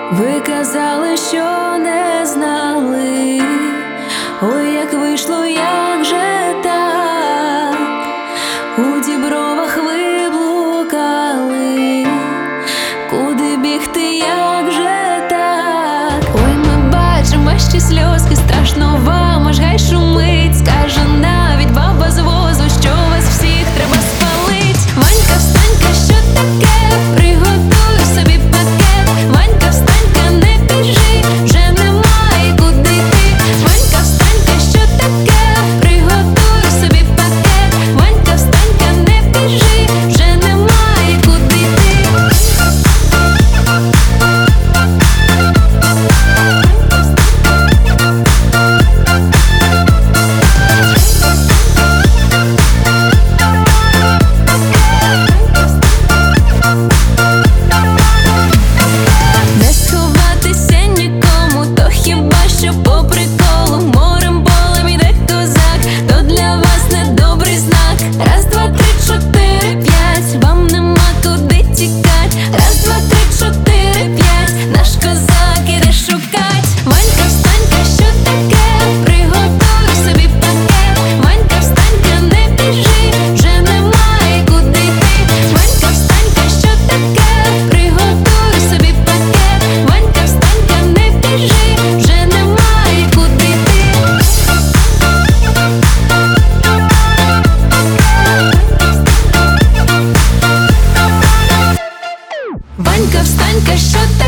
Ви казали, що не знали, ой, як вийшло, як же так, у дібровах ви блукали, куди бігти, як же так? Ой, ми бачимо ваші сльозки, страшно вам, аж гай шумить, скаже навіть баба з возу, що вас всіх треба спалить. Ванька, встанька, що таке? Приготуй собі пакет. Ванька, встанька, не біжи, вже немає куди йти. Ванька, встанька, що таке? Приготуй собі пакет. Ванька, встанька, не біжи, вже немає куди йти. Не сховатися нікому, то хіба що по приколу. Морем, полем іде козак, то для вас недобрий знак. Раз, два, три, чотири, п'ять, вам нема куди тікать. Раз, два, три, чотири, п'ять, наш козак іде шукать. Ванька, встанька, що таке? Приготуй собі пакет. Ванька, встанька, не біжи, вже немає куди йти. Ванька, встанька, що таке? Приготуй собі пакет. Ванька, встанька, не біжи, вже немає куди йти. Ванька, встанька, що таке?